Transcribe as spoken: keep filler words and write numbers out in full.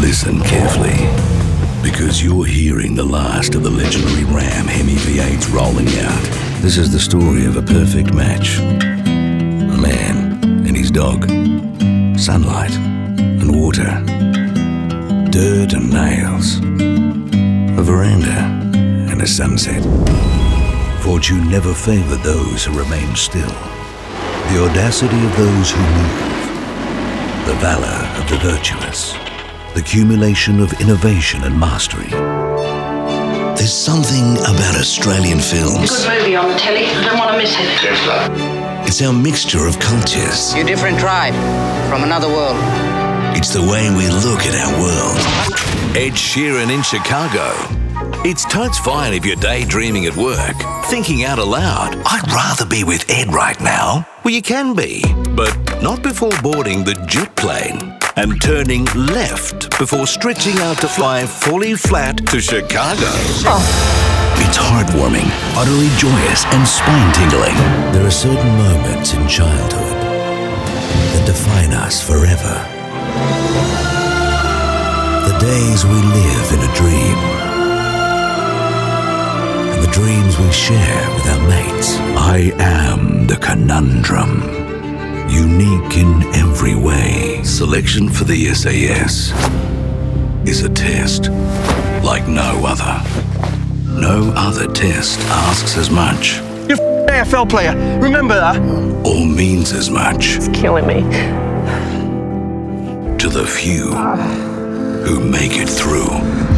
Listen carefully, because you're hearing the last of the legendary Ram Hemi V eights rolling out. This is the story of a perfect match. A man and his dog. Sunlight and water. Dirt and nails. A veranda and a sunset. Fortune never favoured those who remain still. The audacity of those who move. The valour of the virtuous. The accumulation of innovation and mastery. There's something about Australian films. Good movie on the telly. I don't want to miss it. It's our mixture of cultures. You're a different tribe from another world. It's the way we look at our world. Ed Sheeran in Chicago. It's totes fine if you're daydreaming at work, thinking out aloud. I'd rather be with Ed right now. Well, you can be, but not before boarding the jet plane and turning left before stretching out to fly fully flat to Chicago. Oh. It's heartwarming, utterly joyous, and spine-tingling. There are certain moments in childhood that define us forever. The days we live in a dream. And the dreams we share with our mates. I am the conundrum. Unique in every way. Selection for the S A S is a test like no other. No other test asks as much. You're an A F L player, remember that? Or means as much. It's killing me. To the few who make it through.